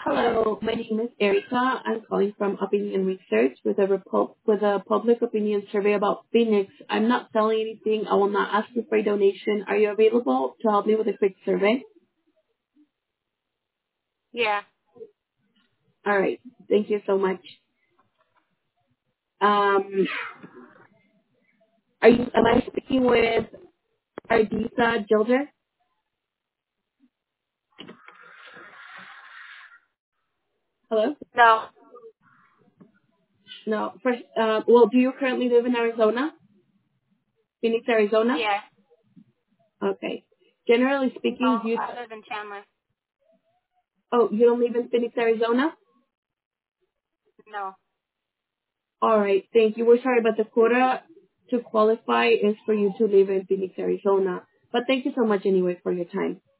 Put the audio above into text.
Hello, my name is Erica. I'm calling from Opinion Research with a public opinion survey about Phoenix. I'm not selling anything. I will not ask you for a donation. Are you available to help me with a quick survey? Yeah. All right. Thank you so much. Um, am I speaking with Ardisa Gilder? Hello? No. No. First, well, do you currently live in Arizona? Phoenix, Arizona? Yeah. Okay. Generally No, speaking, I live in Chandler. you don't live in Phoenix, Arizona? No. All right. Thank you. We're sorry, but the quota to qualify is for you to live in Phoenix, Arizona. But thank you so much anyway for your time.